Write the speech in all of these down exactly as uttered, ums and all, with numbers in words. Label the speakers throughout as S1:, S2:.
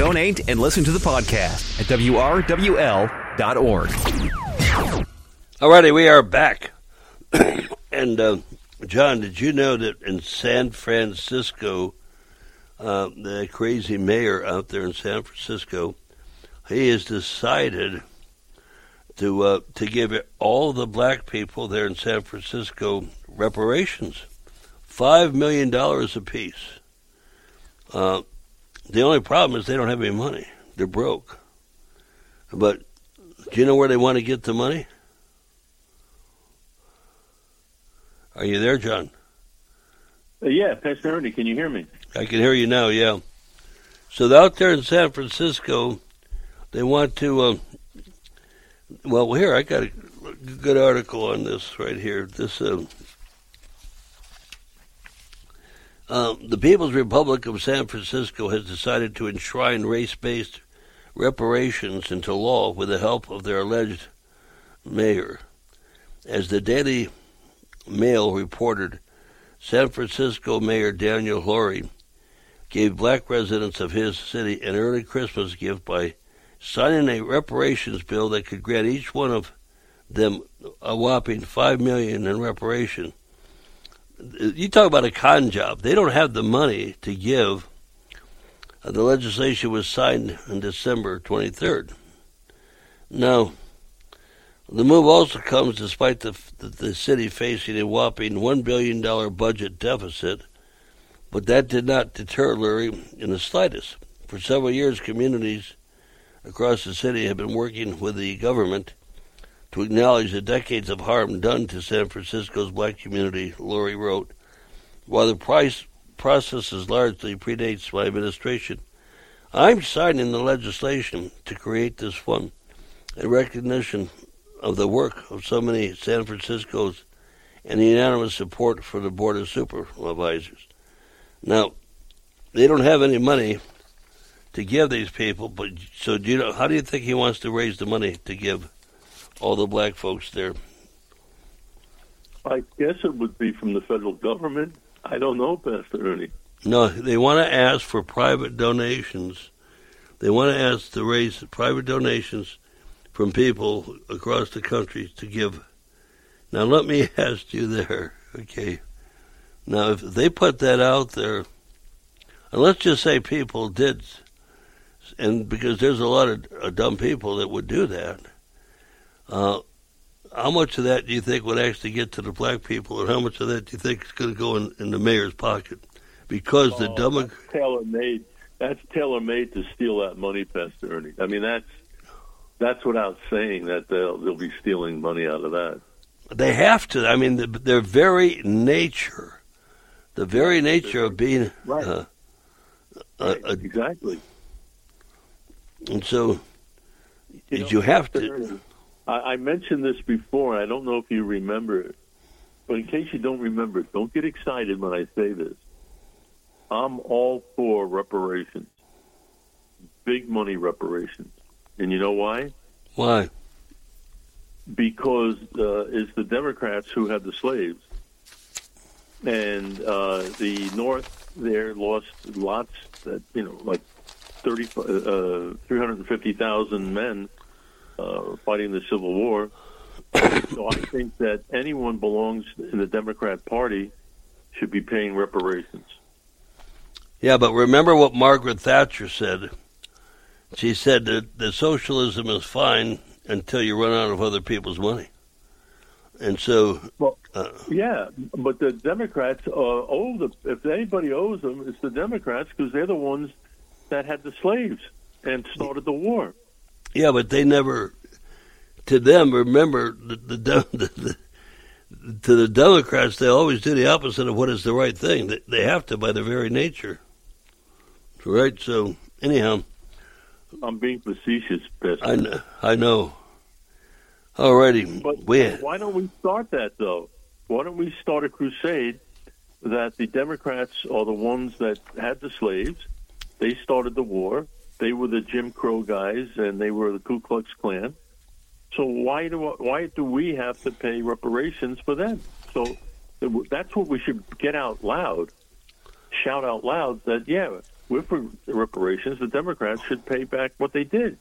S1: Donate and listen to the podcast at W R W L dot org.
S2: Alrighty, we are back. and, uh, John, did you know that in San Francisco, uh, the crazy mayor out there in San Francisco, he has decided to uh, to give all the black people there in San Francisco reparations, five million dollars apiece. Uh, the only problem is they don't have any money; they're broke. But do you know where they want to get the money? Are you there, John?
S3: Uh, yeah, Pastor Ernie, can you hear me?
S2: I can hear you now. Yeah. So out there in San Francisco, they want to. Uh, well, here I got a good article on this right here. This. Uh, Uh, the People's Republic of San Francisco has decided to enshrine race-based reparations into law with the help of their alleged mayor. As the Daily Mail reported, San Francisco Mayor Daniel Lurie gave black residents of his city an early Christmas gift by signing a reparations bill that could grant each one of them a whopping five million dollars in reparation. You talk about a con job. They don't have the money to give. Uh, the legislation was signed on December twenty-third. Now, the move also comes despite the, the, the city facing a whopping one billion dollars budget deficit, but that did not deter Lurie in the slightest. For several years, communities across the city have been working with the government to acknowledge the decades of harm done to San Francisco's black community, Lurie wrote. While the price process is largely predates my administration, I'm signing the legislation to create this fund in recognition of the work of so many San Francisco's and the unanimous support for the Board of Supervisors. Now, they don't have any money to give these people, but so do you know, how do you think he wants to raise the money to give all the black folks there?
S3: I guess it would be from the federal government. I don't know, Pastor Ernie.
S2: No, they want to ask for private donations. They want to ask to raise private donations from people across the country to give. Now, let me ask you there, okay? Now, if they put that out there, and let's just say people did, and because there's a lot of uh, dumb people that would do that, Uh, how much of that do you think would actually get to the black people, and how much of that do you think is going to go in, in the mayor's pocket? Because oh, the Democrats...
S3: That's tailor-made. That's tailor-made to steal that money, Pastor Ernie. I mean, that's that's without saying that they'll, they'll be stealing money out of that.
S2: They have to. I mean, the, their very nature, the very nature of being...
S3: Right.
S2: Uh,
S3: right.
S2: Uh,
S3: exactly.
S2: And so,
S3: you,
S2: know,
S3: you
S2: have
S3: Pastor
S2: to...
S3: Ernie, I mentioned this before, and I don't know if you remember it, but in case you don't remember it, don't get excited when I say this. I'm all for reparations, big money reparations. And you know why?
S2: Why?
S3: Because uh, it's the Democrats who had the slaves. And uh, the North there lost lots, that you know, like thirty, uh, three hundred fifty thousand men Uh, fighting the Civil War. So I think that anyone belongs in the Democrat Party should be paying reparations.
S2: Yeah, but remember what Margaret Thatcher said. She said that, that socialism is fine until you run out of other people's money. And so...
S3: Well,
S2: uh,
S3: yeah, but the Democrats uh, owe the... If anybody owes them, it's the Democrats, because they're the ones that had the slaves and started the war.
S2: Yeah, but they never, to them, remember, the, the, the, the, to the Democrats, they always do the opposite of what is the right thing. They, they have to by their very nature. Right? So, anyhow.
S3: I'm being facetious, Pastor.
S2: I know. I know. All righty.
S3: But
S2: we,
S3: why don't we start that, though? Why don't we start a crusade that the Democrats are the ones that had the slaves, they started the war, they were the Jim Crow guys, and they were the Ku Klux Klan. So why do why do we have to pay reparations for them? So that's what we should get out loud, shout out loud that, yeah, we're for reparations. The Democrats should pay back what they did.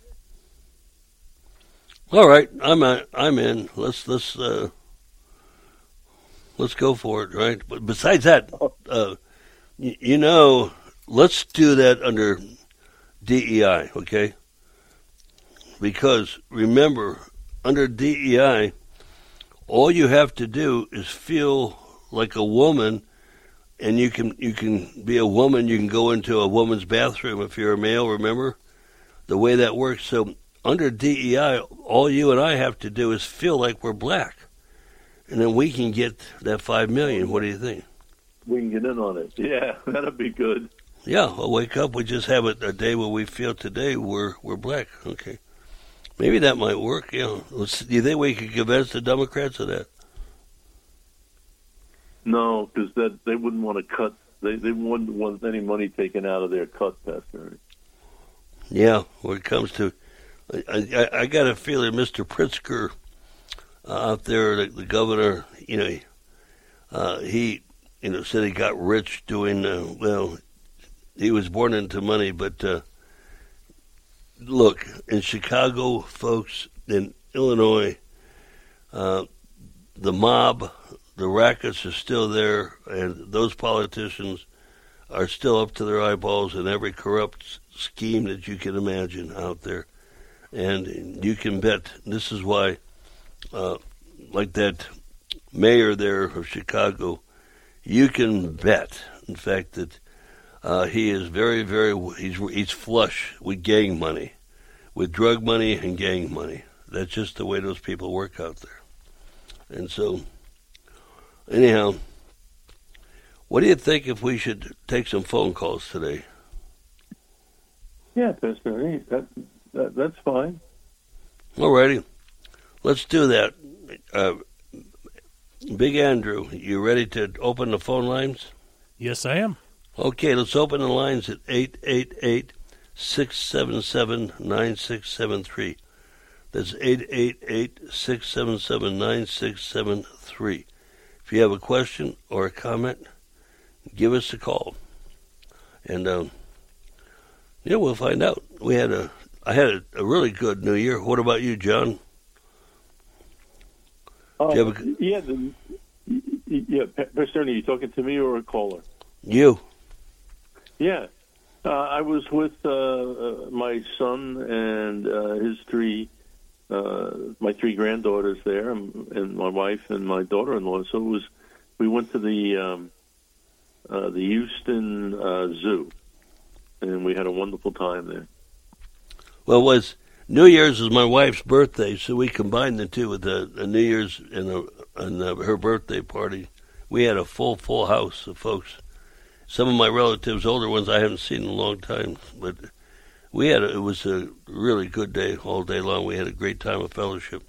S2: All right, I'm a, I'm in. Let's let's uh, let's go for it, right? But besides that, uh, you, you know, let's do that under D E I, okay? Because remember, under D E I, all you have to do is feel like a woman, and you can you can be a woman. You can go into a woman's bathroom if you're a male. Remember the way that works. So under D E I, all you and I have to do is feel like we're black, and then we can get that five million. What do you think?
S3: We can get in on it. Yeah, that'd be good.
S2: Yeah, I'll wake up. We just have a, a day where we feel today we're we're black. Okay. Maybe that might work, yeah. Let's, do you think we could convince the Democrats of that?
S3: No, because that they wouldn't want to cut. They they wouldn't want any money taken out of their cut, Pastor.
S2: Yeah, when it comes to, I, I, I got a feeling Mister Pritzker uh, out there, the, the governor, you know, uh, he, you know, said he got rich doing. Uh, well, he was born into money, but. Uh, Look, in Chicago, folks, in Illinois, uh, the mob, the rackets are still there, and those politicians are still up to their eyeballs in every corrupt scheme that you can imagine out there. And you can bet, this is why, uh, like that mayor there of Chicago, you can bet, in fact, that Uh, he is very, very, he's he's flush with gang money, with drug money and gang money. That's just the way those people work out there. And so, anyhow, what do you think if we should take some phone calls today?
S3: Yeah, Pastor, that, that, that's fine.
S2: All righty. Let's do that. Uh, Big Andrew, you ready to open the phone lines?
S4: Yes, I am.
S2: Okay, let's open the lines at eight eight eight, six seven seven, nine six seven three. That's eight eight eight, six seven seven, nine six seven three. If you have a question or a comment, give us a call. And, um, yeah, we'll find out. We had a, I had a, a really good New Year. What about you, John?
S3: Uh,
S2: you have a,
S3: yeah, the, yeah, Pastor, are you talking to me or a caller?
S2: You.
S3: Yeah, uh, I was with uh, uh, my son and uh, his three, uh, my three granddaughters there, and, and my wife and my daughter-in-law. So it was, we went to the um, uh, the Houston uh, Zoo, and we had a wonderful time there.
S2: Well, it was New Year's is my wife's birthday, so we combined the two with a, a New Year's and, a, and a, her birthday party. We had a full, full house of folks. Some of my relatives, older ones, I haven't seen in a long time. But we had a, it was a really good day all day long. We had a great time of fellowship.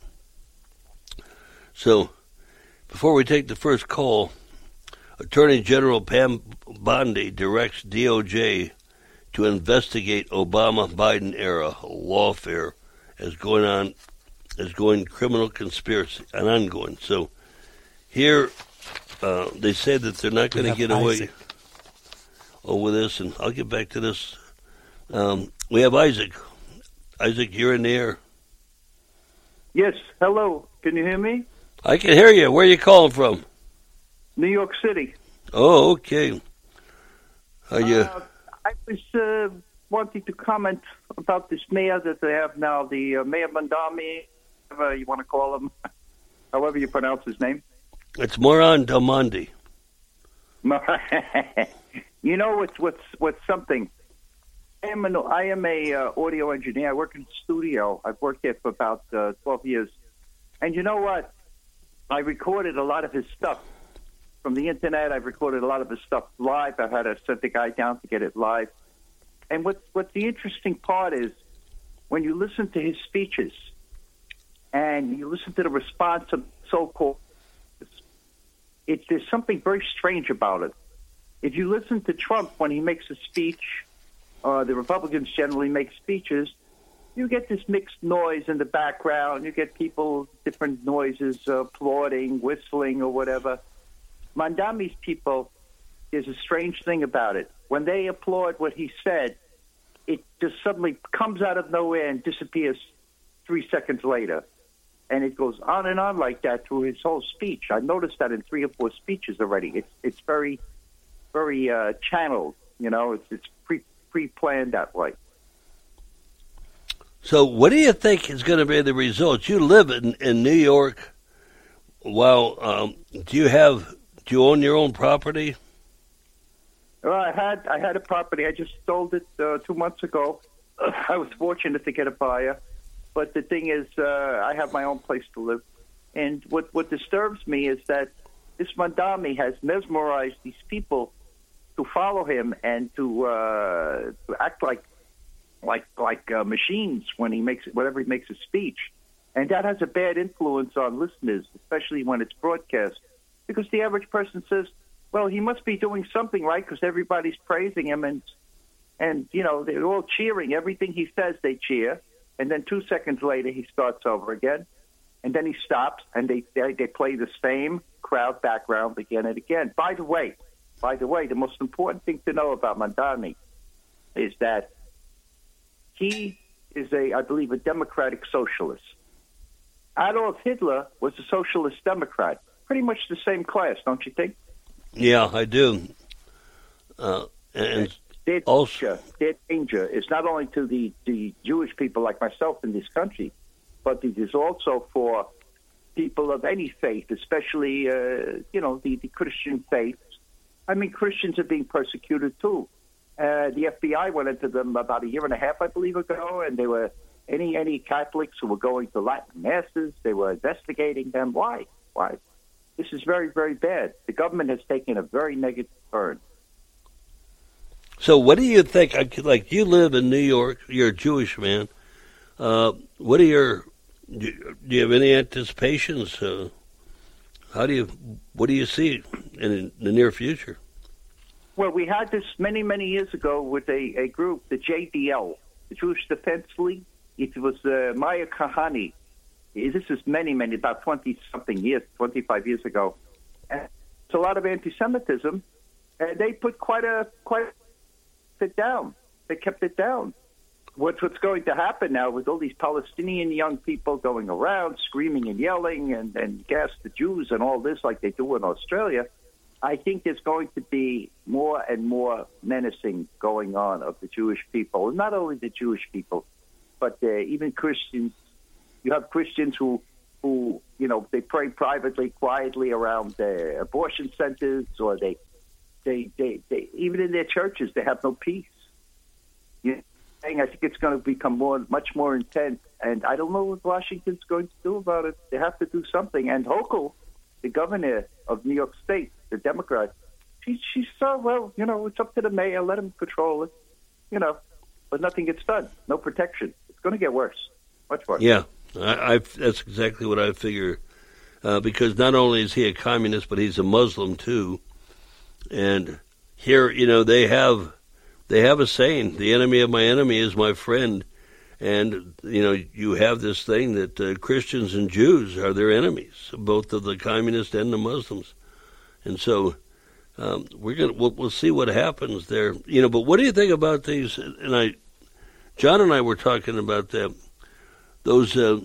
S2: So, before we take the first call, Attorney General Pam Bondi directs D O J to investigate Obama-Biden era lawfare as going on, as going criminal conspiracy, and ongoing. So, here uh, they say that they're not going to get away.
S4: Isaac.
S2: Over this, and I'll get back to this. Um, we have Isaac. Isaac, you're in the air.
S5: Yes, hello. Can you hear me?
S2: I can hear you. Where are you calling from?
S5: New York City.
S2: Oh, okay. Are you?
S5: Uh, I was uh, wanting to comment about this mayor that they have now, the uh, Mayor Mondami, whatever you want to call him, however you pronounce his name.
S2: It's Moran Dalmandi.
S5: You know what's what's what's something? I am an I am a uh, audio engineer. I work in the studio. I've worked there for about uh, twelve years, and you know what? I recorded a lot of his stuff from the internet. I've recorded a lot of his stuff live. I've had to send the guy down to get it live. And what what the interesting part is when you listen to his speeches and you listen to the response of so-called, it, there's something very strange about it. If you listen to Trump when he makes a speech, uh, the Republicans generally make speeches, you get this mixed noise in the background. You get people, different noises, uh, applauding, whistling, or whatever. Mondami's people, there's a strange thing about it. when they applaud what he said, it just suddenly comes out of nowhere and disappears three seconds later. And it goes on and on like that through his whole speech. I noticed that in three or four speeches already. It's it's very, very uh, channeled. You know, it's it's pre pre planned that way.
S2: So, what do you think is going to be the result? You live in, in New York. Well, um, do you have do you own your own property?
S5: Well, I had I had a property. I just sold it uh, two months ago. I was fortunate to get a buyer. But the thing is, uh, I have my own place to live. And what, what disturbs me is that this Mamdani has mesmerized these people to follow him and to, uh, to act like like like uh, machines when he makes whenever he makes a speech. And that has a bad influence on listeners, especially when it's broadcast. Because the average person says, well, he must be doing something right because everybody's praising him. And, and, you know, they're all cheering. Everything he says, they cheer. And then two seconds later, he starts over again. And then he stops, and they, they they play the same crowd background again and again. By the way, by the way, the most important thing to know about Mamdani is that he is a, I believe, a democratic socialist. Adolf Hitler was a socialist democrat. Pretty much the same class, don't you think?
S2: Yeah, I do. Uh, and
S5: Their
S2: also,
S5: danger, their danger is not only to the, the Jewish people like myself in this country, but it is also for people of any faith, especially, uh, you know, the, the Christian faith. I mean, Christians are being persecuted, too. Uh, the F B I went into them about a year and a half, I believe, ago, and they were any any Catholics who were going to Latin masses, they were investigating them. Why? Why? This is very, very bad. The government has taken a very negative turn.
S2: So what do you think, like you live in New York, you're a Jewish man, uh, what are your, do you have any anticipations? Uh, how do you, what do you see in the near future?
S5: Well, we had this many, many years ago with a, a group, the J D L, the Jewish Defense League. It was uh, Maya Kahani. This is many, many, about twenty-something years, twenty-five years ago. And it's a lot of anti-Semitism, and they put quite a, quite a, it down. They kept it down. What's what's going to happen now with all these Palestinian young people going around screaming and yelling and, and gas the Jews and all this like they do in Australia, I think there's going to be more and more menacing going on of the Jewish people. Not only the Jewish people, but uh, even Christians. You have Christians who, who, you know, they pray privately, quietly around uh, abortion centers, or they They, they, they, even in their churches, they have no peace. You know, I think it's going to become more, much more intense, and I don't know what Washington's going to do about it. They have to do something. And Hochul, the governor of New York State, the Democrat, she, she's so, well, you know, it's up to the mayor, let him control it, you know, but nothing gets done. No protection. It's going to get worse, much worse.
S2: Yeah, I, I, that's exactly what I figure, uh, because not only is he a communist, but he's a Muslim, too. And here, you know, they have they have a saying, the enemy of my enemy is my friend. And, you know, you have this thing that uh, Christians and Jews are their enemies, both of the communists and the Muslims. And so um, we're gonna we'll, we'll see what happens there. You know, but what do you think about these? And I, John and I were talking about that, those uh,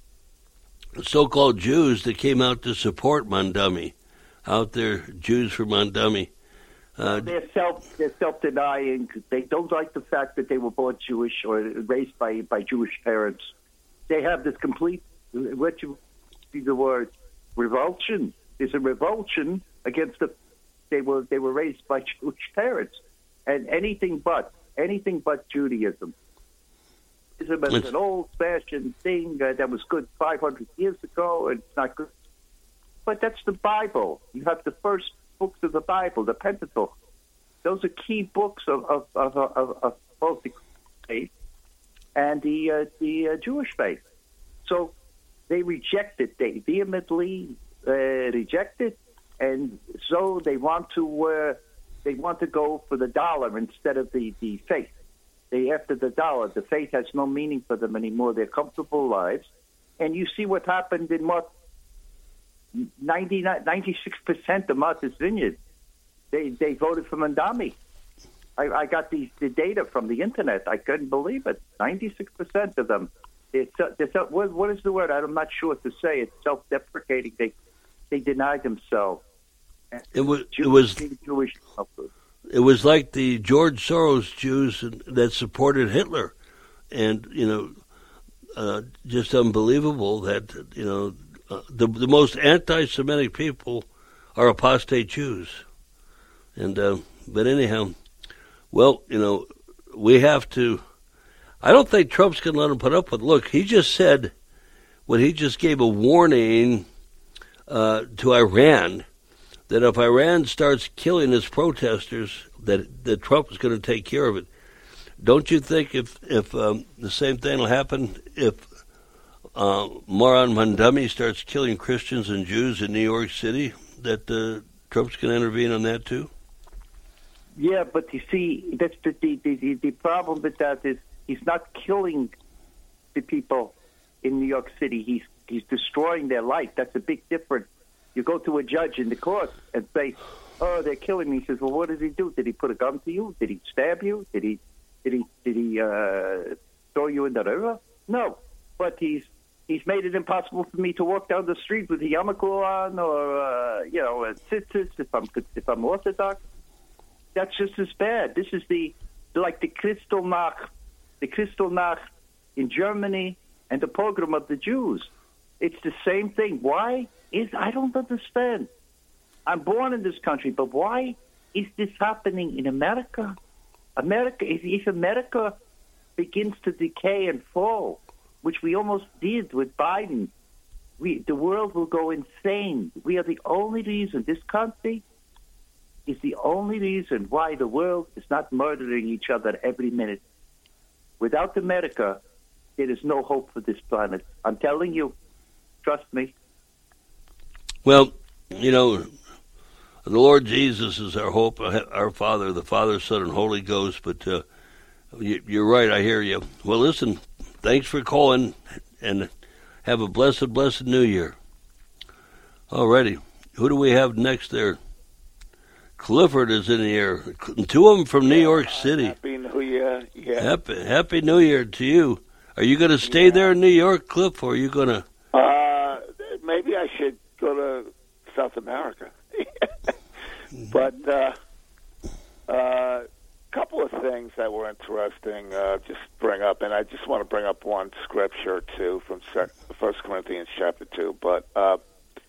S2: so-called Jews that came out to support Mamdani. Out there, Jews for Mamdani. Uh,
S5: they're self they're self denying. They don't like the fact that they were born Jewish or raised by, by Jewish parents. They have this complete, what you see the word revulsion. There's a revulsion against the they were they were raised by Jewish parents, and anything but anything but Judaism. Judaism is an old fashioned thing uh, that was good five hundred years ago, and it's not good. But that's the Bible. You have the first books of the Bible, the Pentateuch. Those are key books of of, of, of, of both the faith and the uh, the uh, Jewish faith. So they reject it. They vehemently uh, reject it, and so they want to uh, they want to go for the dollar instead of the, the faith. They after the dollar. The faith has no meaning for them anymore. They're comfortable lives, and you see what happened in Mark. ninety-nine, ninety-six percent of Martha's Vineyard, they they voted for Mamdani. I, I got the, the data from the internet. I couldn't believe it. ninety-six percent of them. It's, uh, it's uh, what, what is the word? I'm not sure to say. It's self-deprecating. They they denied themselves.
S2: It was
S5: Jew,
S2: it was
S5: Jewish.
S2: it was like the George Soros Jews that supported Hitler, and you know, uh, just unbelievable that you know uh, the the most anti-Semitic people are apostate Jews, and uh, but anyhow, well, you know, we have to. I don't think Trump's going to let him put up with. Look, he just said when he just gave a warning uh, to Iran that if Iran starts killing its protesters, that that Trump is going to take care of it. Don't you think if if um, the same thing will happen if uh, Moran Mandami starts killing Christians and Jews in New York City, that uh, Trump's going to intervene on that too?
S5: Yeah, but you see, that's the the, the the problem with that is he's not killing the people in New York City. He's he's destroying their life. That's a big difference. You go to a judge in the court and say, "Oh, they're killing me." He says, "Well, what did he do? Did he put a gun to you? Did he stab you? Did he did he did he uh, throw you in the river?" No, but he's he's made it impossible for me to walk down the street with a yarmulke on or uh, you know a tzitzis if I'm if I'm Orthodox. That's just as bad. This is the like the Kristallnacht, the Kristallnacht in Germany and the pogrom of the Jews. It's the same thing. Why? Is I don't understand. I'm born in this country, but why is this happening in America? America, if, if America begins to decay and fall, which we almost did with Biden, we the world will go insane. We are the only reason, this country is the only reason why the world is not murdering each other every minute. Without America, there is no hope for this planet. I'm telling you, trust me.
S2: Well, you know, the Lord Jesus is our hope, our Father, the Father, Son, and Holy Ghost. But uh, you, you're right, I hear you. Well, listen, thanks for calling, and have a blessed, blessed New Year. All righty. Who do we have next there? Clifford is in the air. Two of them from New
S4: yeah,
S2: York City.
S4: Happy New Year. Yeah.
S2: Happy, happy New Year to you. Are you going to stay yeah. there in New York, Cliff, or are you going to...
S4: Uh, maybe I should go to South America. But a uh, uh, couple of things that were interesting uh, just bring up, and I just want to bring up one scripture, too, from First Corinthians chapter two. But uh,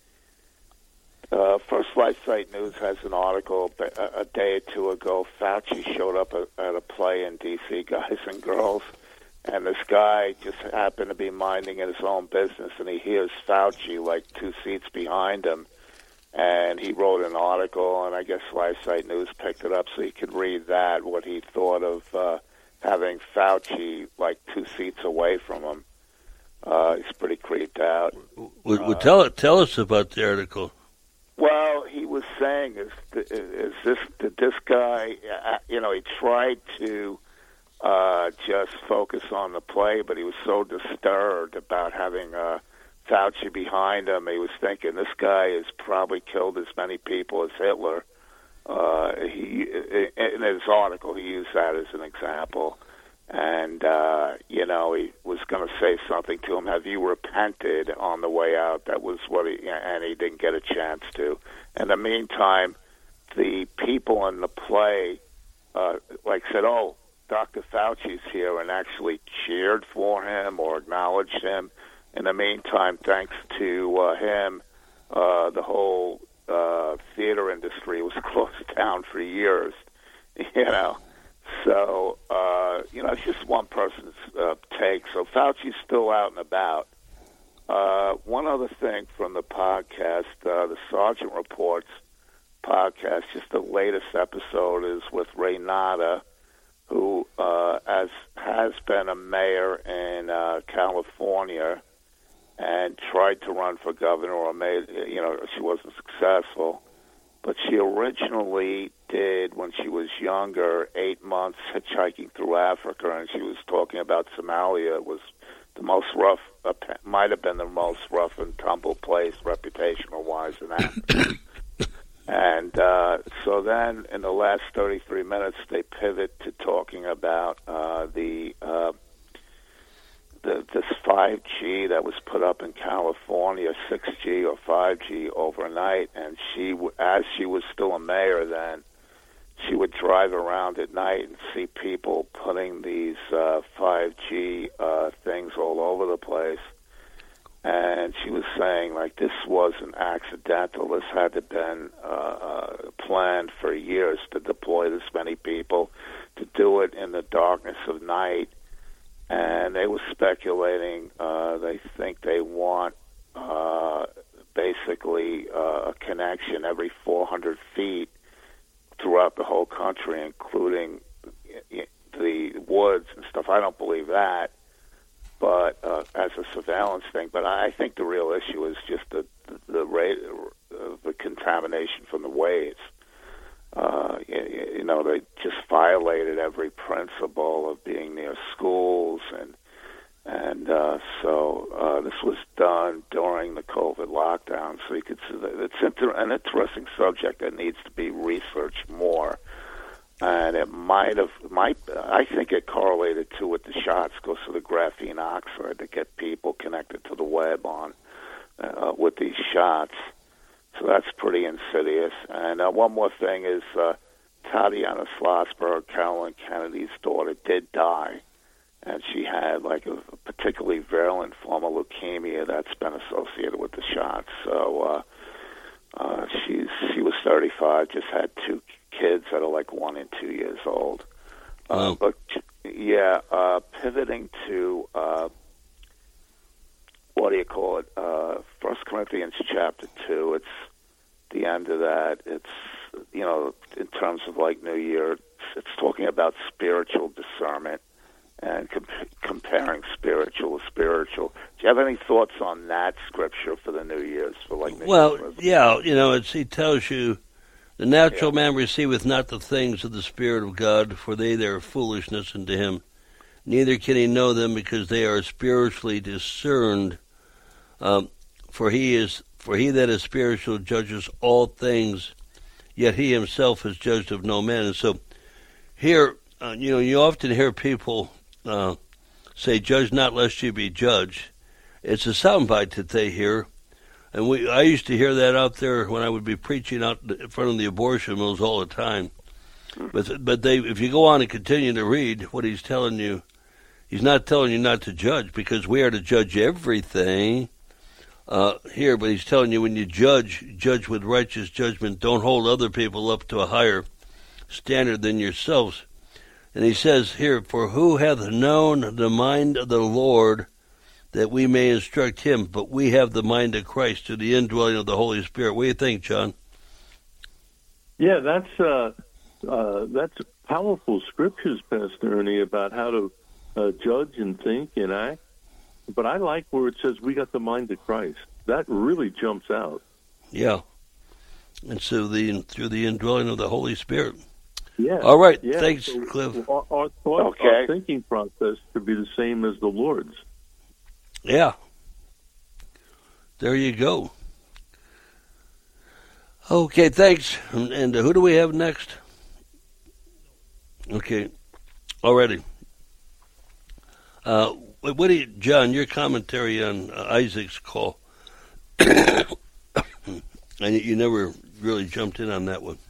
S4: uh, First Life Site News has an article a, a day or two ago. Fauci showed up at, at a play in D C, Guys and Girls, and this guy just happened to be minding his own business, and he hears Fauci like two seats behind him. And he wrote an article, and I guess Life Site News picked it up so you could read that, what he thought of uh, having Fauci like two seats away from him. Uh, he's pretty creeped out.
S2: Well, uh, tell tell us about the article.
S4: Well, he was saying is is this that this guy, you know, he tried to uh, just focus on the play, but he was so disturbed about having uh, Fauci behind him. He was thinking this guy has probably killed as many people as Hitler. Uh, he in his article he used that as an example, and uh, you know he was going to say something to him. Have you repented on the way out? That was what he, and he didn't get a chance to. In the meantime, the people in the play uh, like said, "Oh, Doctor Fauci's here," and actually cheered for him or acknowledged him. In the meantime, thanks to uh, him, uh, the whole uh, theater industry was closed down for years, you know. So, uh, you know, it's just one person's uh, take. So Fauci's still out and about. Uh, one other thing from the podcast, uh, the Sergeant Reports podcast, just the latest episode is with Renata, who uh, as has been a mayor in uh, California, and tried to run for governor, or made, you know, she wasn't successful. But she originally did, when she was younger, eight months hitchhiking through Africa, and she was talking about Somalia. It was the most rough, uh, might have been the most rough and tumble place, reputational-wise, in Africa. And uh, so then in the last thirty-three minutes, they pivot to talking about uh, the, uh, the this five G that was put up in California, six G or five G overnight. And she, as she was still a mayor then, she would drive around at night and see people putting these uh, five G uh, things all over the place. And she was saying, like, this wasn't accidental. This had to have been uh, uh, planned for years to deploy this many people, to do it in the darkness of night. And they were speculating, uh, they think they want uh, basically uh, a connection every four hundred feet throughout the whole country, including the woods and stuff. I don't believe that. But uh, as a surveillance thing, but I think the real issue is just the the, the rate of the contamination from the waves. Uh, you, you know, they just violated every principle of being near schools, and and uh, so uh, this was done during the COVID lockdown. So you could see that it's inter- an interesting subject that needs to be researched more. And it might have, might I think it correlated too with the shots, goes to the graphene oxide to get people connected to the web on uh, with these shots. So that's pretty insidious. And uh, one more thing is uh, Tatiana Schlossberg, Carolyn Kennedy's daughter, did die, and she had like a, a particularly virulent form of leukemia that's been associated with the shots. So uh, uh, she's she was thirty-five, just had two kids that are like one and two years old. Uh,
S2: wow.
S4: But yeah, uh, pivoting to uh, what do you call it? Uh, First Corinthians chapter two. It's the end of that. It's, you know, in terms of like New Year, it's, it's talking about spiritual discernment and comp- comparing spiritual to spiritual. Do you have any thoughts on that scripture for the New Year's? For like New
S2: Well,
S4: Year's
S2: yeah, you know, it's, he tells you, the natural yeah. man receiveth not the things of the Spirit of God, for they they are foolishness unto him. Neither can he know them, because they are spiritually discerned. Um, for he is for he that is spiritual judges all things, yet he himself is judged of no man. And so here, uh, you know, you often hear people uh, say, "Judge not, lest you be judged." It's a soundbite that they hear. And we, I used to hear that out there when I would be preaching out in front of the abortion mills all the time. But but they, if you go on and continue to read what he's telling you, he's not telling you not to judge, because we are to judge everything uh, here. But he's telling you, when you judge, judge with righteous judgment. Don't hold other people up to a higher standard than yourselves. And he says here, for who hath known the mind of the Lord, that we may instruct him? But we have the mind of Christ, to the indwelling of the Holy Spirit. What do you think, John?
S3: Yeah, that's uh, uh, that's powerful scriptures, Pastor Ernie, about how to uh, judge and think and act. But I like where it says we got the mind of Christ. That really jumps out.
S2: Yeah, and so the through the indwelling of the Holy Spirit.
S3: Yeah.
S2: All right.
S3: Yeah.
S2: Thanks,
S3: so
S2: Cliff.
S3: Our, our thought,
S4: Okay.
S3: our thinking process should be the same as the Lord's.
S2: Yeah. There you go. Okay, thanks. And, and uh, who do we have next? Okay, already. Uh, what what do you, John, your commentary on uh, Isaac's call? And you, you never really jumped in on that one.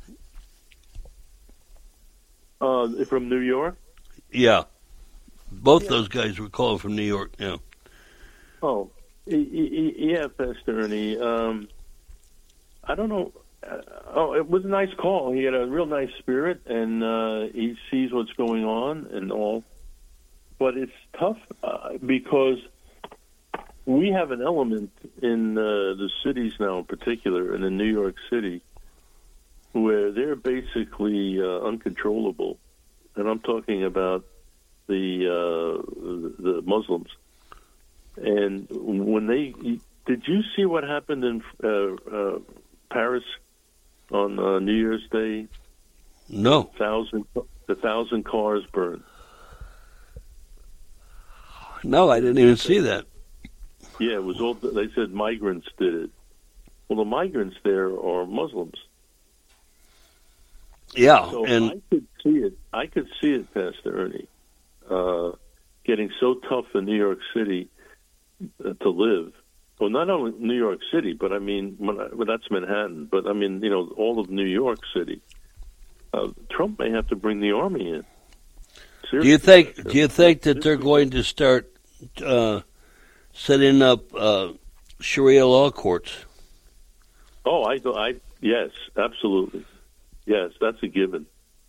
S3: Uh, from New York?
S2: Yeah. Both
S3: Yeah.
S2: those guys were calling from New York, yeah.
S3: Oh, e- e- yeah, Pastor Ernie. Um, I don't know. Uh, oh, it was a nice call. He had a real nice spirit, and uh, he sees what's going on and all. But it's tough uh, because we have an element in uh, the cities now, in particular, and in New York City, where they're basically uh, uncontrollable. And I'm talking about the uh, the Muslims. And when they, did you see what happened in uh, uh, Paris on uh, New Year's Day?
S2: No.
S3: Thousand, the thousand cars burned.
S2: No, I didn't even see that.
S3: Yeah, it was all. They said migrants did it. Well, the migrants there are Muslims,
S2: Yeah,
S3: So
S2: and
S3: I could see it. I could see it, Pastor Ernie, uh, getting so tough in New York City uh, to live. Well, not only New York City, but I mean, when I, well, that's Manhattan. But I mean, you know, all of New York City. Uh, Trump may have to bring the army in. Seriously.
S2: do you think do you think that they're going to start uh, setting up uh, Sharia law courts?
S3: Oh, I, I, yes, absolutely, yes, that's a given.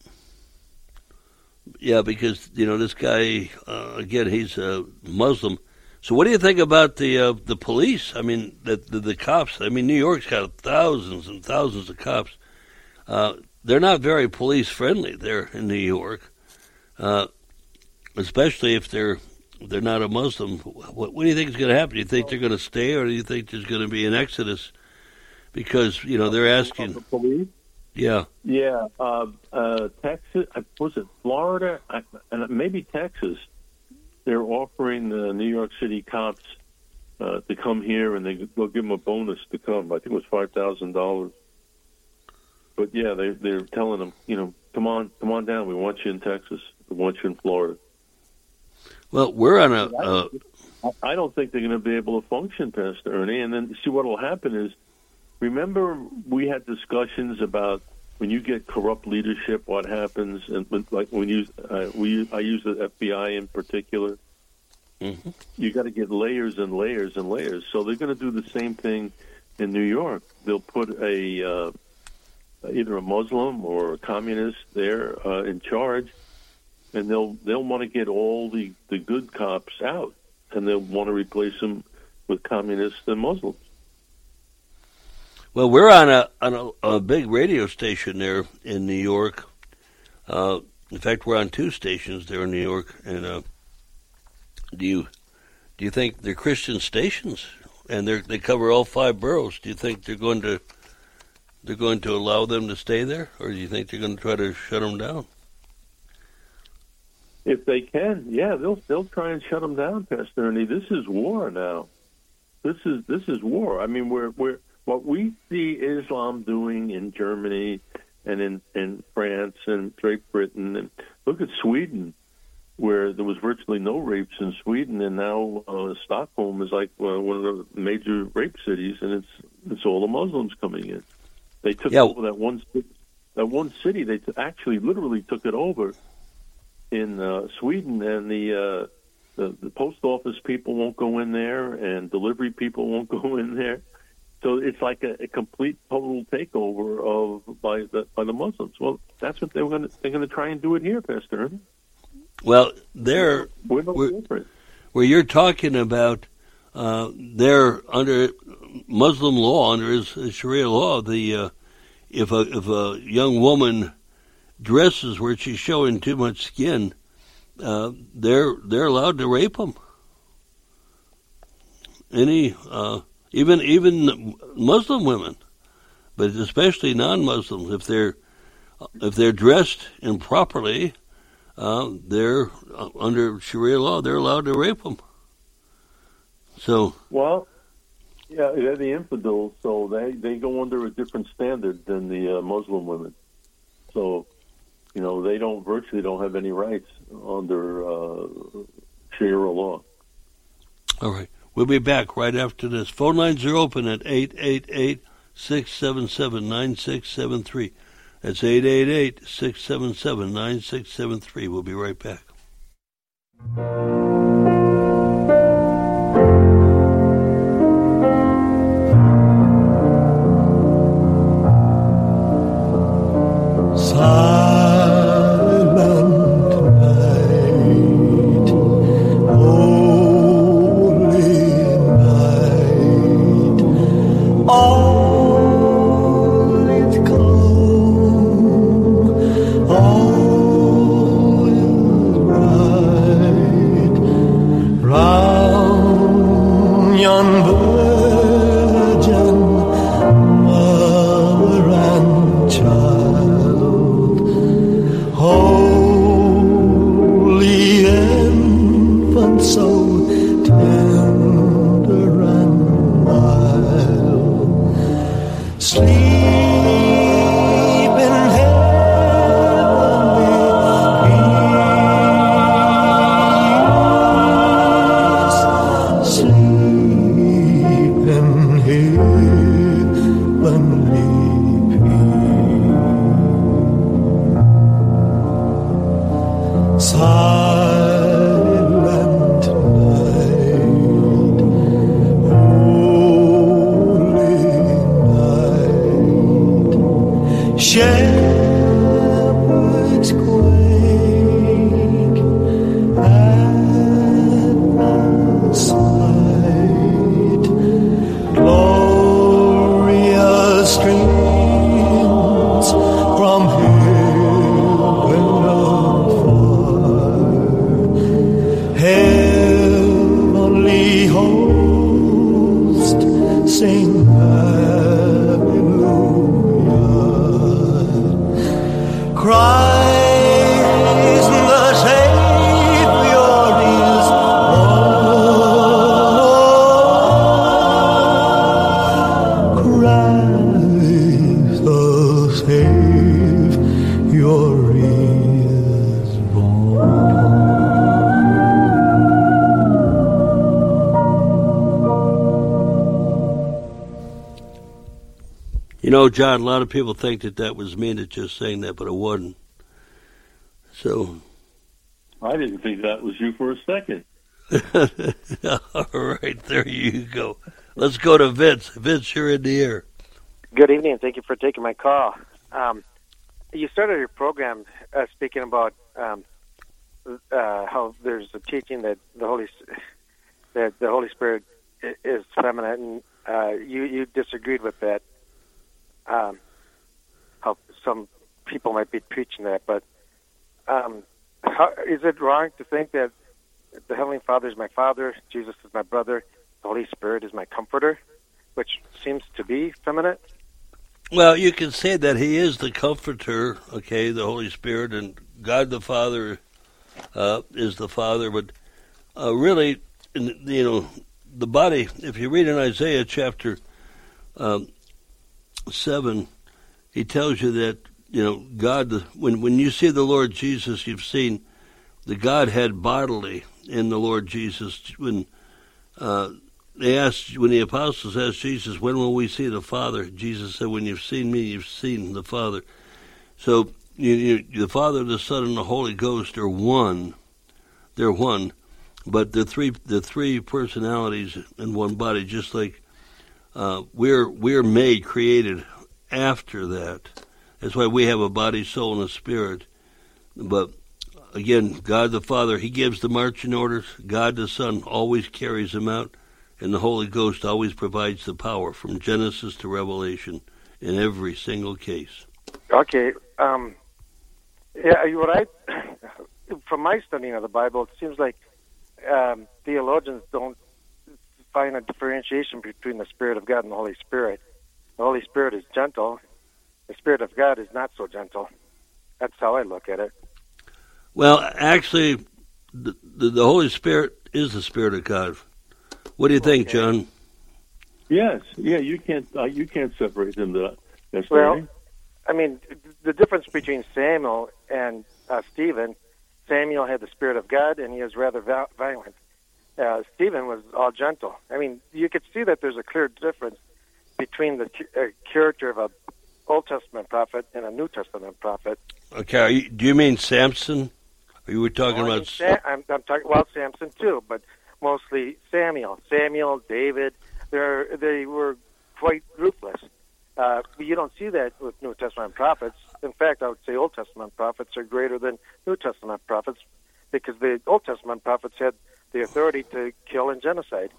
S2: Yeah, because you know this guy uh, again, he's a Muslim. So, what do you think about the uh, the police? I mean, the, the the cops. I mean, New York's got thousands and thousands of cops. Uh, they're not very police friendly there in New York, uh, especially if they're they're not a Muslim. What, what do you think is going to happen? Do you think they're going to stay, or do you think there's going to be an exodus? Because you know they're asking.
S3: The police?
S2: Yeah.
S3: Yeah, uh, uh, Texas. Was it Florida? I, and maybe Texas. They're offering the New York City cops uh, to come here, and they, they'll give them a bonus to come. I think it was five thousand dollars. But yeah, they they're telling them, you know, come on, come on down. We want you in Texas. We want you in Florida.
S2: Well, we're on a. Uh,
S3: I don't think they're going to be able to function, Pastor Ernie. And then see what will happen is, remember we had discussions about when you get corrupt leadership, what happens, and when, like when you uh, we I use the F B I in particular.
S2: mm-hmm.
S3: You got to get layers and layers and layers. So they're going to do the same thing in New York. They'll put a uh, either a Muslim or a communist there uh, in charge, and they'll they'll want to get all the, the good cops out, and they'll want to replace them with communists and Muslims.
S2: Well, we're on a on a, a big radio station there in New York. Uh, in fact, we're on two stations there in New York. And uh, do you do you think they're Christian stations and they they cover all five boroughs? Do you think they're going to they're going to allow them to stay there, or do you think they're going to try to shut them down?
S3: If they can, yeah, they'll they'll try and shut them down, Pastor Ernie. This is war now. This is this is war. I mean, we're we're. What we see Islam doing in Germany and in, in France and Great Britain, and look at Sweden, where there was virtually no rapes in Sweden, and now uh, Stockholm is like uh, one of the major rape cities, and it's it's all the Muslims coming in. They took
S2: yeah.
S3: over that one that one city. They t- actually literally took it over in uh, Sweden, and the, uh, the the post office people won't go in there, and delivery people won't go in there. So it's like a, a complete, total takeover of by the by the Muslims. Well, that's what they're going to they're going to try and do it here, Pastor Ernie.
S2: Well, they're
S3: We're no
S2: where,
S3: different.
S2: where you're talking about, uh, they're under Muslim law, under Sharia law. The uh, if a if a young woman dresses where she's showing too much skin, uh, they're they're allowed to rape them. Any. Uh, Even even Muslim women, but especially non-Muslims, if they're if they're dressed improperly, uh, they're uh, under Sharia law. They're allowed to rape them. So
S3: well, yeah, they're the infidels, so they, they go under a different standard than the uh, Muslim women. So, you know, they don't virtually don't have any rights under uh, Sharia law.
S2: All right. We'll be back right after this. Phone lines are open at eight eight eight, six seven seven, nine six seven three. That's eight eight eight, six seven seven, nine six seven three. We'll be right back.
S6: Sleep in heaven.
S2: You know, John, a lot of people think that that was me that just saying that, but it wasn't. So,
S3: I didn't think that was you for a second.
S2: all right, there you go. Let's go to Vince. Vince, you're in the air.
S6: Good evening. Thank you for taking my call. Um, you started your program uh, speaking about um, uh, how there's a teaching that the Holy that the Holy Spirit is feminine, and uh, you you disagreed with that. Um, how some people might be preaching that, but um, how, is it wrong to think that the Heavenly Father is my Father, Jesus is my brother, the Holy Spirit is my Comforter, which seems to be feminine?
S2: Well, you can say that He is the Comforter, okay, the Holy Spirit, and God the Father uh, is the Father, but uh, really, you know, the body, if you read in Isaiah chapter um, seven, he tells you that, you know, God, when, when you see the Lord Jesus, you've seen the Godhead bodily in the Lord Jesus. When uh, they asked, when the apostles asked Jesus, when will we see the Father? Jesus said, when you've seen me, you've seen the Father. So you, you, the Father, the Son, and the Holy Ghost are one. They're one, but the three the three personalities in one body. Just like uh, we're we're made, created after that. That's why we have a body, soul, and a spirit. But again, God the Father, He gives the marching orders. God the Son always carries them out. And the Holy Ghost always provides the power from Genesis to Revelation in every single case.
S6: Okay. Um, yeah, what I, from my studying of the Bible, it seems like um, theologians don't find a differentiation between the Spirit of God and the Holy Spirit. The Holy Spirit is gentle. The Spirit of God is not so gentle. That's how I look at it.
S2: Well, actually, the, the, the Holy Spirit is the Spirit of God. What do you think,
S6: Okay.
S2: John?
S3: Yes, yeah, you can't uh, you can't separate them. That that's
S6: Well,
S3: right.
S6: I mean, the difference between Samuel and uh, Stephen, Samuel had the Spirit of God, and he was rather violent. Uh, Stephen was all gentle. I mean, you could see that there's a clear difference between the uh, character of a Old Testament prophet and a New Testament prophet.
S2: Okay, are you, do you mean Samson? Are you were talking
S6: Well, I mean,
S2: about?
S6: Sam, I'm, I'm talking well Samson too, but mostly Samuel, Samuel, David. They they were quite ruthless. Uh, but you don't see that with New Testament prophets. In fact, I would say Old Testament prophets are greater than New Testament prophets because the Old Testament prophets had the authority to kill and genocide.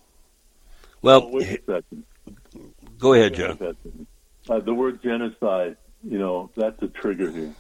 S2: Well,
S3: Oh, wait a second.
S2: go ahead,
S3: Wait a
S2: John.
S3: second. Uh, the word genocide, you know, that's a trigger here.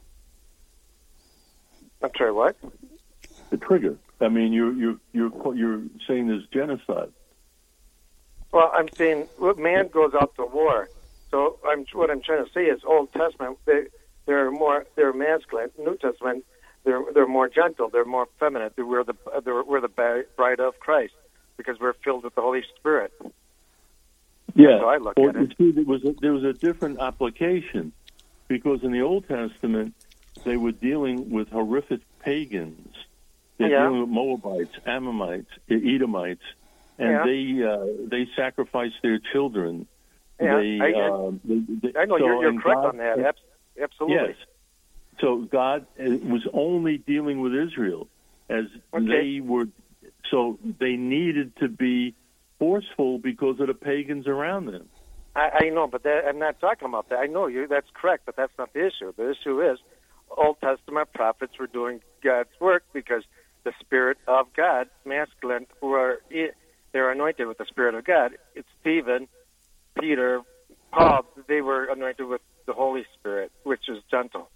S6: I'm sorry, what?
S3: The trigger. I mean, you're you're you're you're saying there's genocide.
S6: Well, I'm saying look, man goes out to war. So I'm what I'm trying to say is Old Testament they they're more they're masculine. New Testament they're they're more gentle. They're more feminine. We're the they're, we're the bride of Christ because we're filled with the Holy Spirit.
S3: Yeah.
S6: That's how I look
S3: well,
S6: at it.
S3: you see, there was a, there was a different application because in the Old Testament they were dealing with horrific pagans. They're
S6: Yeah.
S3: dealing with Moabites, Ammonites, Edomites, and
S6: Yeah.
S3: they uh, they sacrificed their children.
S6: Yeah,
S3: they,
S6: I,
S3: uh, they, they,
S6: I know
S3: so,
S6: you're, you're
S3: and
S6: correct
S3: God-
S6: on that. Abs- Absolutely.
S3: Yes. So God uh, was only dealing with Israel, as
S6: Okay.
S3: they were. So they needed to be forceful because of the pagans around them.
S6: I, I know, but that, I'm not talking about that. I know you. That's correct, but that's not the issue. The issue is Old Testament prophets were doing God's work because the Spirit of God, masculine, were they're anointed with the Spirit of God. It's Stephen, Peter, Paul. They were anointed with the Holy Spirit, which is gentle.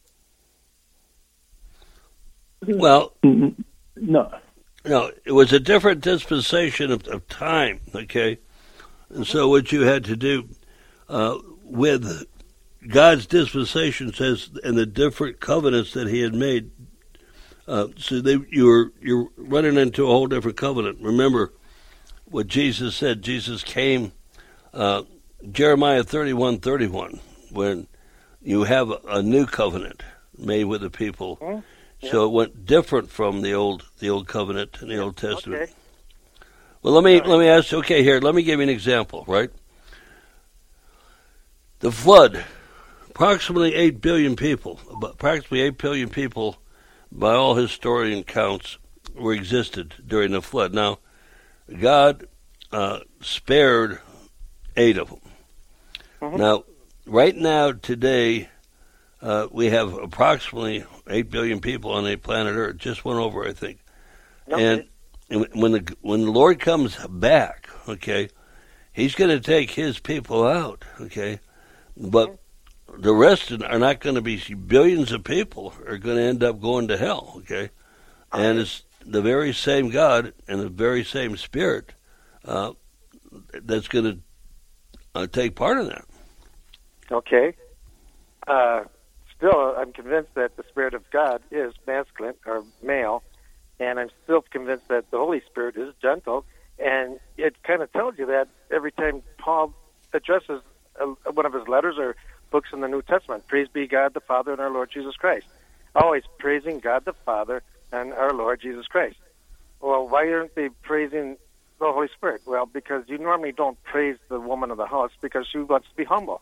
S2: Well,
S3: No.
S2: no, it was a different dispensation of, of time. Okay, and so what you had to do uh, with God's dispensation says, and the different covenants that He had made. Uh, so they, you're you're running into a whole different covenant. Remember what Jesus said. Jesus came, uh, Jeremiah thirty-one thirty-one, when you have a, a new covenant made with the people.
S6: Hmm? Yeah.
S2: So it went different from the old the old covenant and the Old Testament.
S6: Okay.
S2: Well, let me
S6: All right.
S2: let me ask. Okay, here, let me give you an example. Right, The flood, approximately eight billion people, approximately eight billion people, by all historian counts, were existed during the flood. Now, God uh, spared eight of them. Mm-hmm. Now, right now, today, uh, we have approximately eight billion people on the planet Earth. Just went over, I think. Okay. And, and when the when the Lord comes back, okay, He's going to take His people out, okay, but mm-hmm. the rest are not going to be. Billions of people are going to end up going to hell, okay, and it's the very same God and the very same Spirit uh, that's going to uh, take part in that.
S6: Okay. Uh, still, I'm convinced that the Spirit of God is masculine or male, and I'm still convinced that the Holy Spirit is gentle. And it kind of tells you that every time Paul addresses a, one of his letters or books in the New Testament. Praise be God the Father and our Lord Jesus Christ. Always praising God the Father and our Lord Jesus Christ. Well, why aren't they praising the Holy Spirit? Well, because you normally don't praise the woman of the house because she wants to be humble.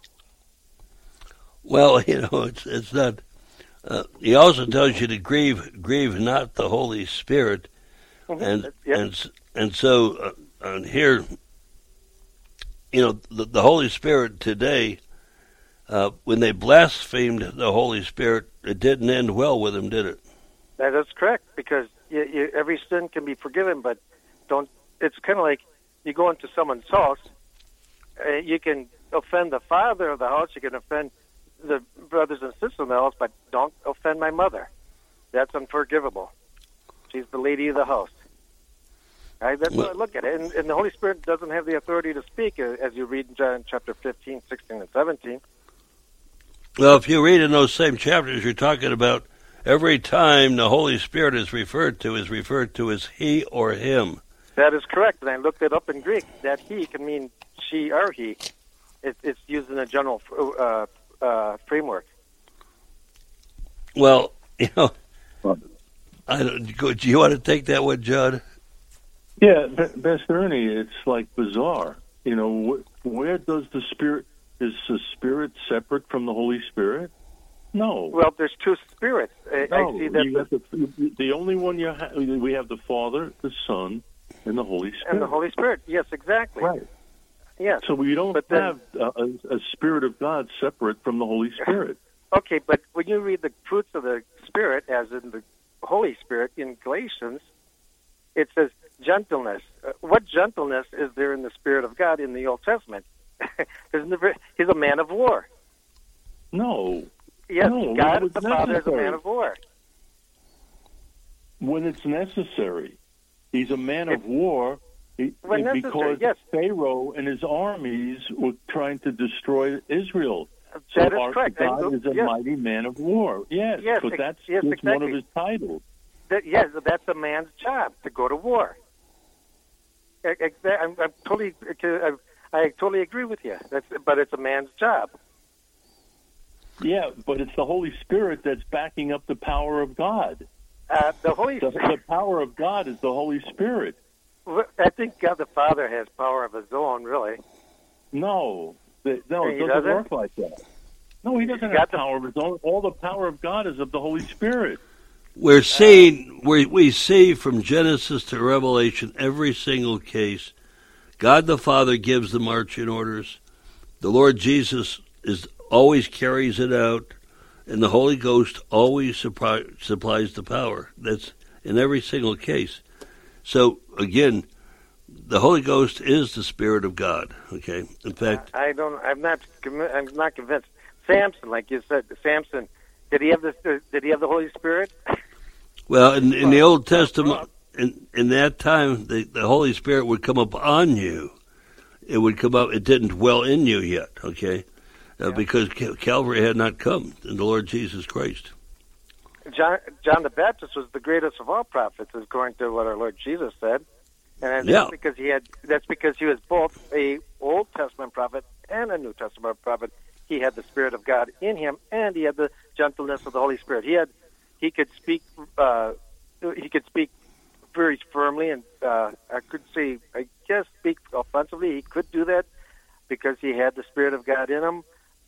S2: Well, you know, it's it's not. Uh, he also tells you to grieve, grieve not the Holy Spirit, mm-hmm. and yep. and and so uh, and here, you know, the, the Holy Spirit today, uh, when they blasphemed the Holy Spirit, it didn't end well with them, did it?
S6: That is correct, because you, you, every sin can be forgiven, but don't. It's kind of like you go into someone's house, uh, you can offend the father of the house, you can offend the brothers and sisters in the house, but don't offend my mother. That's unforgivable. She's the lady of the house. Right? That's well, how I look at it. And, and the Holy Spirit doesn't have the authority to speak, uh, as you read in John chapter fifteen, sixteen, and seventeen.
S2: Well, if you read in those same chapters, you're talking about every time the Holy Spirit is referred to, is referred to as he or him.
S6: That is correct, and I looked it up in Greek. That he can mean she or he. It, it's used in a general uh, uh, framework.
S2: Well, you know, I don't, do you want to take that one, John?
S3: Yeah, Pastor Ernie, it's like bizarre. You know, wh- where does the Spirit, is the Spirit separate from the Holy Spirit? No.
S6: Well, there's two spirits. I,
S3: no,
S6: I see that.
S3: You have the, the only one you have, we have the Father, the Son, and the Holy Spirit.
S6: And the Holy Spirit, yes, exactly.
S3: Right.
S6: Yes.
S3: So we don't then, have a, a Spirit of God separate from the Holy Spirit.
S6: Okay, but when you read the fruits of the Spirit, as in the Holy Spirit in Galatians, it says gentleness. Uh, what gentleness is there in the Spirit of God in the Old Testament? He's a man of war.
S3: No.
S6: Yes,
S3: no,
S6: God the
S3: necessary.
S6: Father is a man of war.
S3: When it's necessary. He's a man of war he,
S6: when
S3: because
S6: yes.
S3: Pharaoh and his armies were trying to destroy Israel.
S6: That
S3: so
S6: is
S3: our
S6: correct.
S3: God
S6: I,
S3: is a
S6: yes.
S3: mighty man of war. Yes,
S6: yes
S3: but that's
S6: yes,
S3: just
S6: exactly.
S3: one of his titles.
S6: That, yes, that's a man's job, to go to war. I, I, I'm, I'm totally, I, I totally agree with you. That's, but it's a man's job.
S3: Yeah, but it's the Holy Spirit that's backing up the power of God.
S6: Uh, the Holy
S3: the, the power of God is the Holy Spirit.
S6: I think God the Father has power of his own, really.
S3: No, the, no, it
S6: he
S3: doesn't,
S6: doesn't
S3: work like that. No, he doesn't
S6: He's
S3: have
S6: the,
S3: power of his own. All the power of God is of the Holy Spirit.
S2: We're seeing, we we see from Genesis to Revelation, every single case, God the Father gives the marching orders. The Lord Jesus is always carries it out, and the Holy Ghost always supply, supplies the power. That's in every single case. So again, the Holy Ghost is the Spirit of God. Okay, in fact,
S6: I don't. I'm not. I'm not convinced. Samson, like you said, Samson, did he have the? Did he have the Holy Spirit?
S2: Well, in, in the Old Testament, in in that time, the, the Holy Spirit would come up on you. It would come up. It didn't dwell in you yet. Okay. Uh, yeah. Because Calvary had not come in the Lord Jesus Christ.
S6: John, John the Baptist was the greatest of all prophets, according to what our Lord Jesus said, and that's
S2: yeah.
S6: because he had. That's because he was both a Old Testament prophet and a New Testament prophet. He had the Spirit of God in him, and he had the gentleness of the Holy Spirit. He had. He could speak. Uh, he could speak very firmly, and uh, I could say, I guess, speak offensively. He could do that because he had the Spirit of God in him.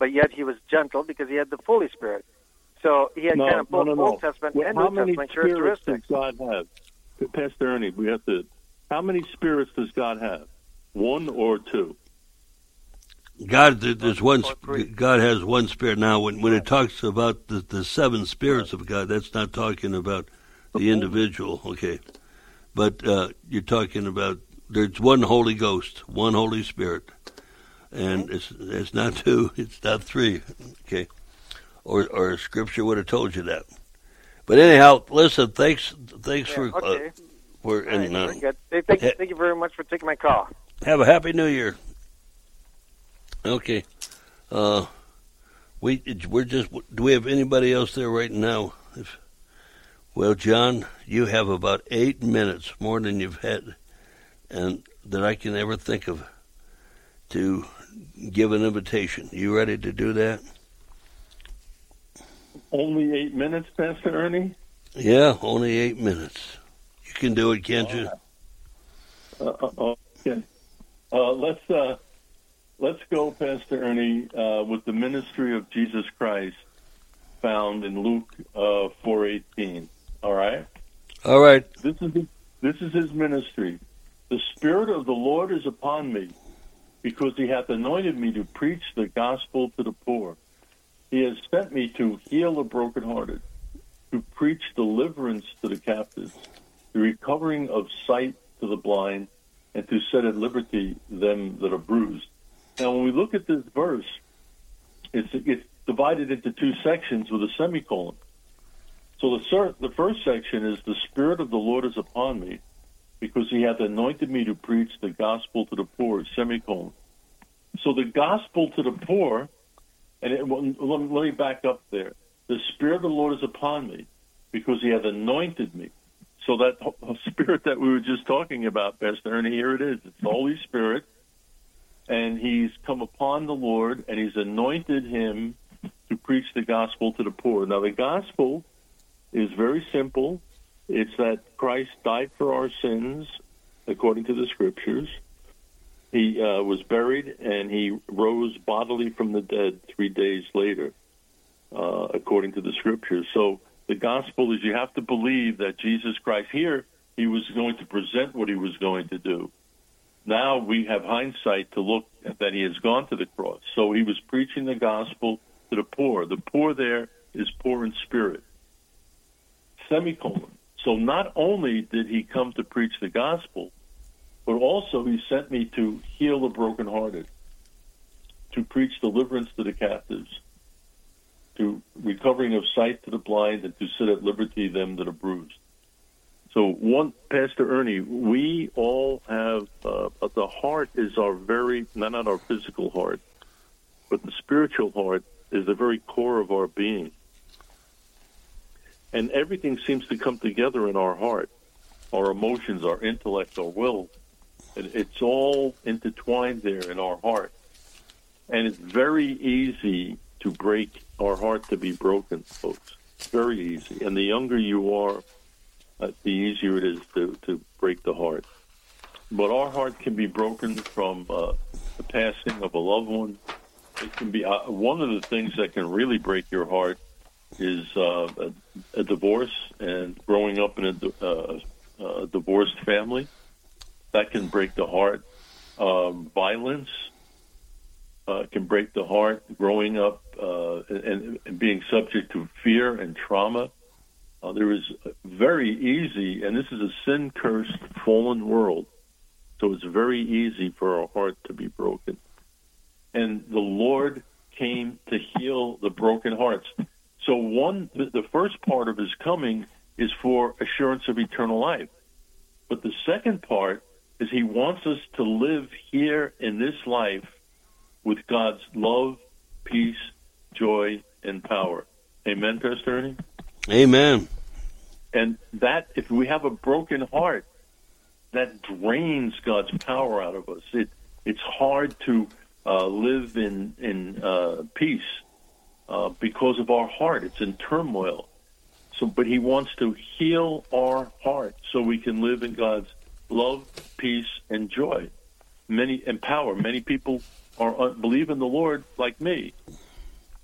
S6: but yet he was gentle because he had the Holy Spirit. So he had
S3: No,
S6: kind of both
S3: no, no, no.
S6: Old Testament
S3: Well,
S6: and
S3: how
S6: New
S3: many
S6: Testament
S3: spirits does
S6: characteristics.
S3: God have? Pastor Ernie, we have to. How many spirits does God have? One or two?
S2: God, there- there's one.
S6: Or three.
S2: God has one spirit. Now, when when it talks about the, the seven spirits of God, that's not talking about the individual. Okay, but uh, you're talking about there's one Holy Ghost, one Holy Spirit, and it's it's not two, it's not three. Okay, or or Scripture would have told you that. But anyhow, listen. Thanks, thanks
S6: Yeah,
S2: for
S6: okay.
S2: uh, for
S6: All right,
S2: and uh,
S6: very good. Hey, Thank, thank you very much for taking my call.
S2: have a happy New Year. Okay. Uh, we we're just. Do we have anybody else there right now? If, well, John, you have about eight minutes more than you've had, and that I can ever think of, to give an invitation. You ready to do that?
S3: Only eight minutes, Pastor Ernie?
S2: Yeah, only eight minutes. You can do it, can't you?
S3: Uh, uh, okay. Uh, let's uh, let's go, Pastor Ernie, uh, with the ministry of Jesus Christ found in Luke uh, four eighteen. All right.
S2: All right.
S3: This is his, this is his ministry. The Spirit of the Lord is upon me, because He hath anointed me to preach the gospel to the poor. He has sent me to heal the brokenhearted, to preach deliverance to the captives, the recovering of sight to the blind, and to set at liberty them that are bruised. Now, when we look at this verse, it's, it's divided into two sections with a semicolon. So the, ser- the first section is, the Spirit of the Lord is upon me, because He hath anointed me to preach the gospel to the poor, semicolon. So the gospel to the poor, and it, let, let me back up there. The Spirit of the Lord is upon me, because He hath anointed me. So that Spirit that we were just talking about, Pastor Ernie, here it is. It's the Holy Spirit, and He's come upon the Lord, and He's anointed Him to preach the gospel to the poor. Now, the gospel is very simple. It's that Christ died for our sins, according to the Scriptures. He uh, was buried, and He rose bodily from the dead three days later, uh, according to the Scriptures. So the gospel is, you have to believe that Jesus Christ, here, He was going to present what He was going to do. Now we have hindsight to look at that He has gone to the cross. So He was preaching the gospel to the poor. The poor there is poor in spirit. Semicolon. So not only did He come to preach the gospel, but also He sent me to heal the brokenhearted, to preach deliverance to the captives, to recovering of sight to the blind, and to set at liberty them that are bruised. So, one, Pastor Ernie, we all have, uh, the heart is our very, not, not our physical heart, but the spiritual heart is the very core of our being. And everything seems to come together in our heart, our emotions, our intellect, our will. It's all intertwined there in our heart. And it's very easy to break our heart, to be broken, folks. It's very easy. And the younger you are, uh, the easier it is to, to break the heart. But our heart can be broken from uh, the passing of a loved one. It can be uh, one of the things that can really break your heart is uh, a, a divorce, and growing up in a, uh, a divorced family. That can break the heart. Um, violence uh, can break the heart. Growing up uh, and, and being subject to fear and trauma. Uh, there is very easy, and this is a sin-cursed, fallen world, so it's very easy for our heart to be broken. And the Lord came to heal the broken hearts. So one, the first part of His coming is for assurance of eternal life. But the second part is He wants us to live here in this life with God's love, peace, joy, and power. Amen, Pastor Ernie?
S2: Amen.
S3: And that, if we have a broken heart, that drains God's power out of us. It, it's hard to uh, live in, in uh, peace uh, because of our heart. It's in turmoil. So, but He wants to heal our heart so we can live in God's love, peace, and joy. Many and power. Many people are believe in the Lord like me,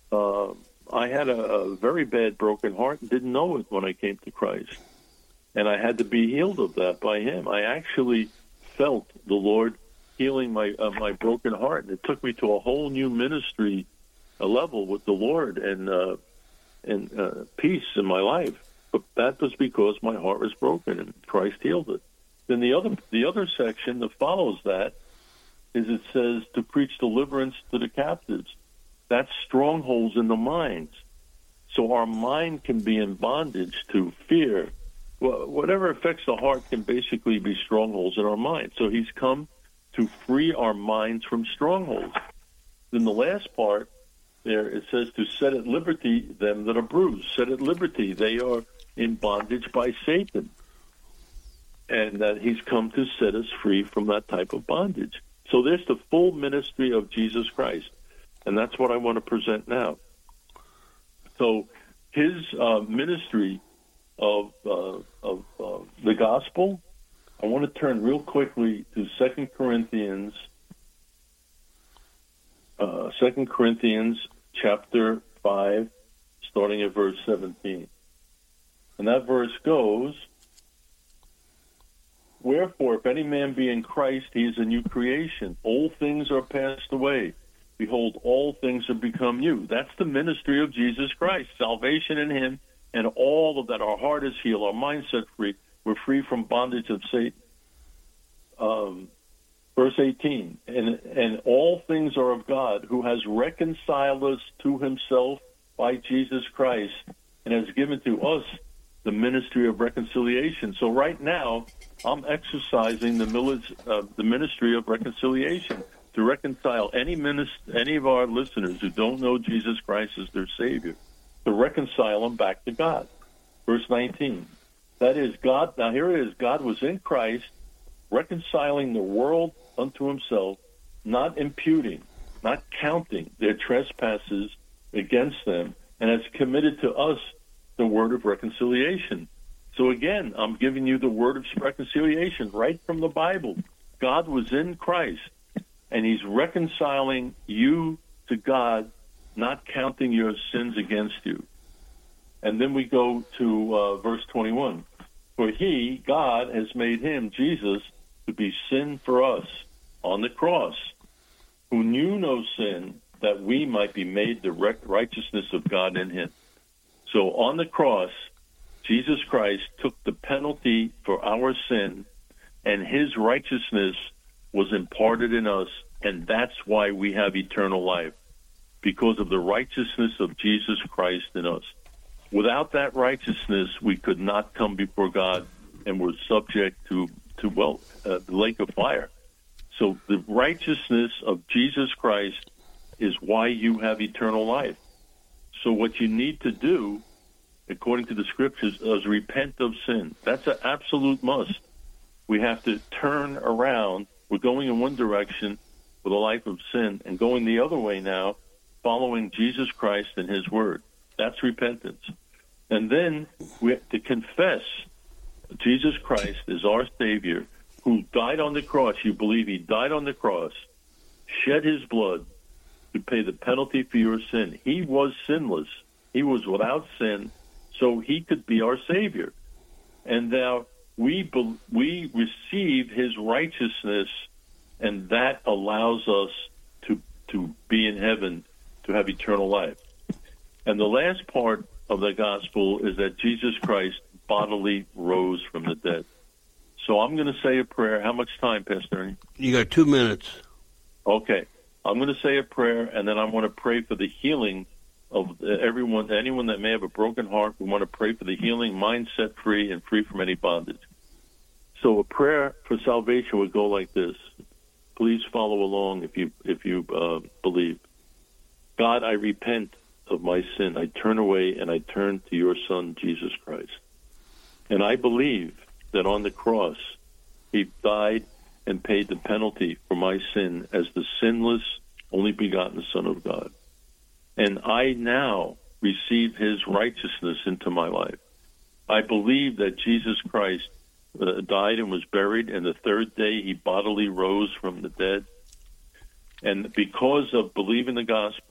S3: uh, I had a, a very bad broken heart and didn't know it when I came to Christ. And I had to be healed of that by him. I actually felt the Lord healing my uh, my broken heart. And it took me to a whole new ministry a level with the Lord and, uh, and uh, peace in my life. But that was because my heart was broken and Christ healed it. Then the other the other section that follows that is it says to preach deliverance to the captives. That's strongholds in the minds. So our mind can be in bondage to fear. Well, whatever affects the heart can basically be strongholds in our mind. So he's come to free our minds from strongholds. Then the last part there, it says to set at liberty them that are bruised. Set at liberty. They are in bondage by Satan. And that he's come to set us free from that type of bondage. So there's the full ministry of Jesus Christ. And that's what I want to present now. So his uh, ministry of uh, of uh, the gospel, I want to turn real quickly to Second Corinthians, uh, Second Corinthians chapter five, starting at verse seventeen. And that verse goes, "Wherefore, if any man be in Christ, he is a new creation. Old things are passed away. Behold, all things have become new." That's the ministry of Jesus Christ. Salvation in him, and all of that. Our heart is healed. Our mind set free. We're free from bondage of Satan. Um, verse eighteen, and, and all things are of God, who has reconciled us to himself by Jesus Christ, and has given to us the ministry of reconciliation. So right now, I'm exercising the, milis- uh, the ministry of reconciliation to reconcile any minis- any of our listeners who don't know Jesus Christ as their Savior, to reconcile them back to God. Verse nineteen, that is, God, now here it is, God was in Christ, reconciling the world unto himself, not imputing, not counting their trespasses against them, and has committed to us the word of reconciliation. So again, I'm giving you the word of reconciliation right from the Bible. God was in Christ, and he's reconciling you to God, not counting your sins against you. And then we go to uh, verse twenty-one. For he, God, has made him, Jesus, to be sin for us on the cross, who knew no sin, that we might be made the righteousness of God in him. So on the cross, Jesus Christ took the penalty for our sin, and his righteousness was imparted in us, and that's why we have eternal life, because of the righteousness of Jesus Christ in us. Without that righteousness, we could not come before God, and we're subject to, to well, uh, the lake of fire. So the righteousness of Jesus Christ is why you have eternal life. So what you need to do, according to the scriptures, is repent of sin. That's an absolute must. We have to turn around. We're going in one direction with a life of sin, and going the other way now, following Jesus Christ and his word. That's repentance. And then we have to confess Jesus Christ is our Savior, who died on the cross. You believe he died on the cross, shed his blood to pay the penalty for your sin. He was sinless. He was without sin, so he could be our Savior. And now we be, we receive his righteousness, and that allows us to to be in heaven, to have eternal life. And the last part of the gospel is that Jesus Christ bodily rose from the dead. So I'm going to say a prayer. How much time, Pastor Ernie?
S2: You got two minutes.
S3: Okay. I'm going to say a prayer, and then I want to pray for the healing of everyone, anyone that may have a broken heart. We want to pray for the healing, mind set free, and free from any bondage. So a prayer for salvation would go like this. Please follow along if you if you uh, believe. God, I repent of my sin. I turn away and I turn to your Son, Jesus Christ. And I believe that on the cross, he died and paid the penalty for my sin as the sinless, only begotten Son of God. And I now receive his righteousness into my life. I believe that Jesus Christ uh, died and was buried, and the third day he bodily rose from the dead. And because of believing the gospel,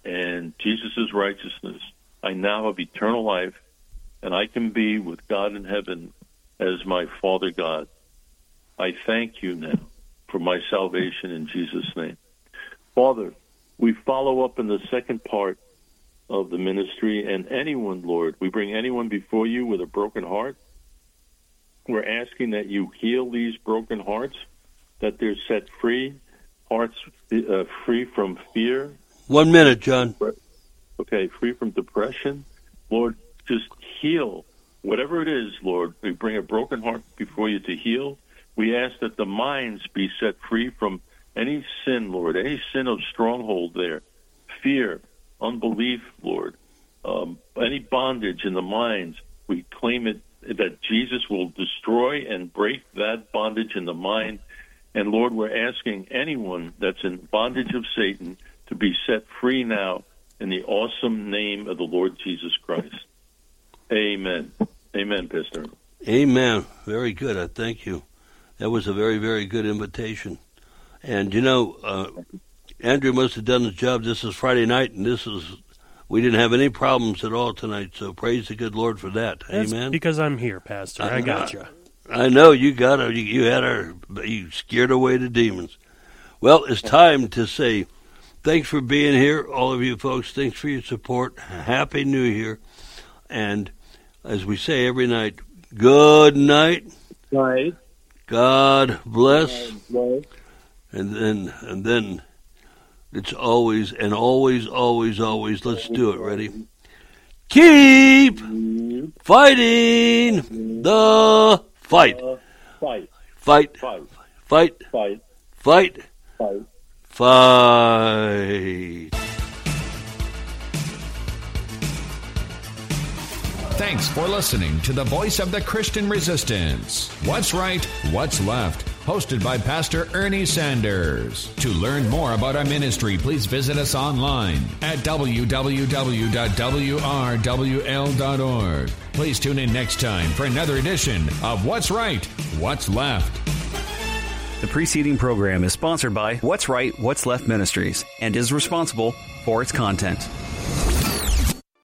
S3: and Jesus' righteousness, I now have eternal life, and I can be with God in heaven as my Father God. I thank you now for my salvation in Jesus' name. Father, we follow up in the second part of the ministry, and anyone, Lord, we bring anyone before you with a broken heart. We're asking that you heal these broken hearts, that they're set free, hearts uh, free from fear.
S2: One minute, John.
S3: Okay, free from depression. Lord, just heal whatever it is, Lord. We bring a broken heart before you to heal. We ask that the minds be set free from any sin, Lord, any sin of stronghold there, fear, unbelief, Lord, um, any bondage in the minds. We claim it that Jesus will destroy and break that bondage in the mind. And, Lord, we're asking anyone that's in bondage of Satan to be set free now in the awesome name of the Lord Jesus Christ. Amen. Amen, Pastor.
S2: Amen. Very good. I thank you. That was a very, very good invitation. And, you know, uh, Andrew must have done his job. This is Friday night, and this is, we didn't have any problems at all tonight, so praise the good Lord for that.
S7: That's
S2: Amen.
S7: because I'm here, Pastor. I got you.
S2: I know you got her. You, you had her. You scared away the demons. Well, it's time to say thanks for being here, all of you folks. Thanks for your support. Happy New Year. And as we say every night, good night.
S3: Right.
S2: God bless.
S3: Right.
S2: And then, and then it's always, and always, always, always, let's do it. Ready? Keep fighting the fight.
S3: Uh, fight.
S2: Fight.
S3: Fight.
S2: Fight.
S3: Fight.
S2: Fight.
S3: Fight.
S2: Fight.
S8: Thanks for listening to the voice of the Christian Resistance. What's Right, What's Left? Hosted by Pastor Ernie Sanders. To learn more about our ministry, please visit us online at w w w dot w r w l dot org. Please tune in next time for another edition of What's Right, What's Left.
S1: The preceding program is sponsored by What's Right, What's Left Ministries and is responsible for its content.